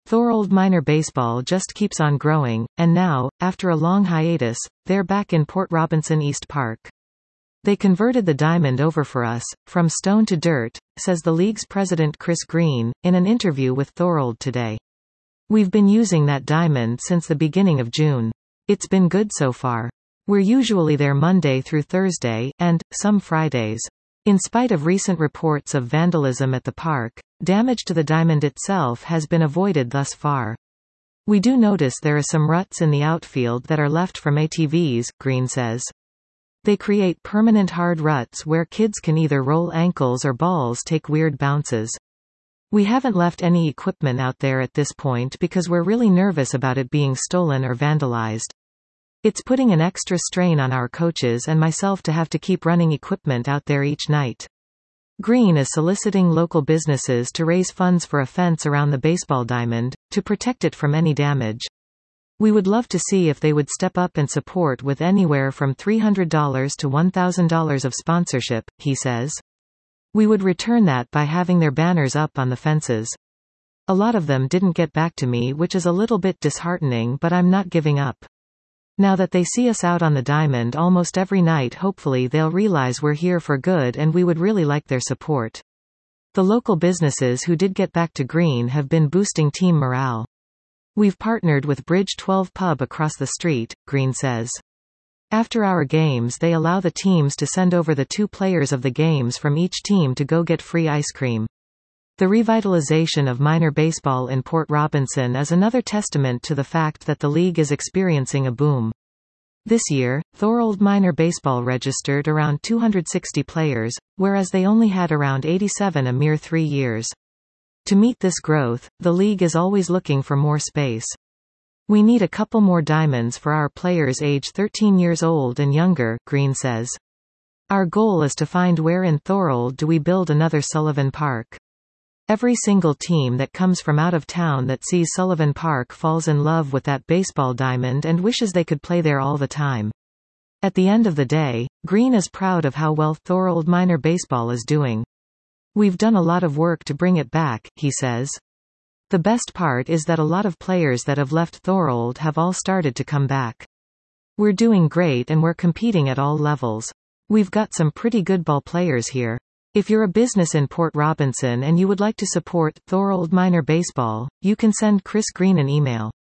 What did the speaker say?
Thorold Minor Baseball just keeps on growing, and now, after a long hiatus, they're back in Port Robinson East Park. They converted the diamond over for us, from stone to dirt, says the league's president Chris Green, in an interview with Thorold today. We've been using that diamond since the beginning of June. It's been good so far. We're usually there Monday through Thursday, and some Fridays. In spite of recent reports of vandalism at the park, damage to the diamond itself has been avoided thus far. We do notice there are some ruts in the outfield that are left from ATVs, Green says. They create permanent hard ruts where kids can either roll ankles or balls take weird bounces. We haven't left any equipment out there at this point because we're really nervous about it being stolen or vandalized. It's putting an extra strain on our coaches and myself to have to keep running equipment out there each night. Green is soliciting local businesses to raise funds for a fence around the baseball diamond, to protect it from any damage. We would love to see if they would step up and support with anywhere from $300 to $1,000 of sponsorship, he says. We would return that by having their banners up on the fences. A lot of them didn't get back to me, which is a little bit disheartening, but I'm not giving up. Now that they see us out on the diamond almost every night, hopefully they'll realize we're here for good and we would really like their support. The local businesses who did get back to Green have been boosting team morale. We've partnered with Bridge 12 Pub across the street, Green says. After our games they allow the teams to send over the 2 players of the games from each team to go get free ice cream. The revitalization of minor baseball in Port Robinson is another testament to the fact that the league is experiencing a boom. This year, Thorold Minor Baseball registered around 260 players, whereas they only had around 87 a mere 3 years. To meet this growth, the league is always looking for more space. We need a couple more diamonds for our players age 13 years old and younger, Green says. Our goal is to find where in Thorold do we build another Sullivan Park. Every single team that comes from out of town that sees Sullivan Park falls in love with that baseball diamond and wishes they could play there all the time. At the end of the day, Green is proud of how well Thorold Minor Baseball is doing. We've done a lot of work to bring it back, he says. The best part is that a lot of players that have left Thorold have all started to come back. We're doing great and we're competing at all levels. We've got some pretty good ball players here. If you're a business in Port Robinson and you would like to support Thorold Minor Baseball, you can send Chris Green an email.